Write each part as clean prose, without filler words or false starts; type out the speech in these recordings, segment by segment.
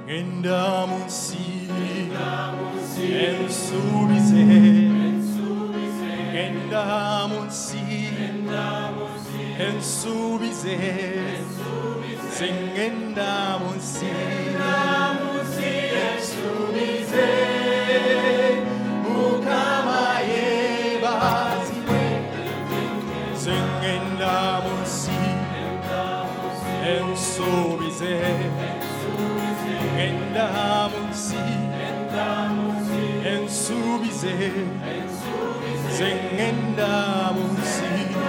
ngenda munsi ensuubize ngenda munsi ensuubize ngenda munsi ensuubize Mukama yeebazibwe ngenda munsi ensuubize ngenda munsi ensuubize ngenda munsi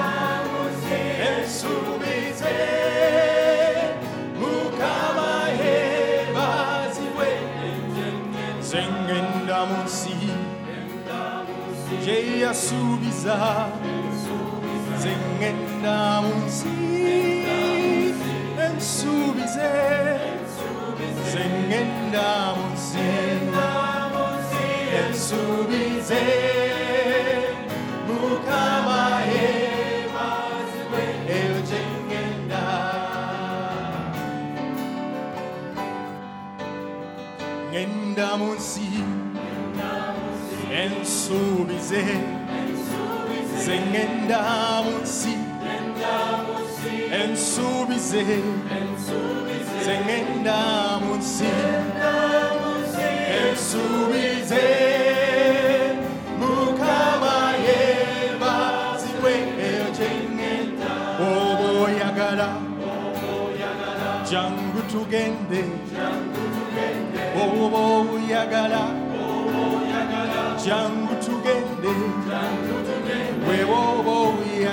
ensuubize Mukama yeebazibwe ngenda munsi gye yasuubiza ngenda munsi ensuubize ngenda munsi ensuubize Mukama yeebazibwe eyo gye ngenda ngenda munsi ensuubize ngenda munsi ensuubize ngenda munsi ensuubize Mukama yeebazibwe eyo gye ngenda oba oyagala jangu tugende oba oyagala jangu tugende wewoba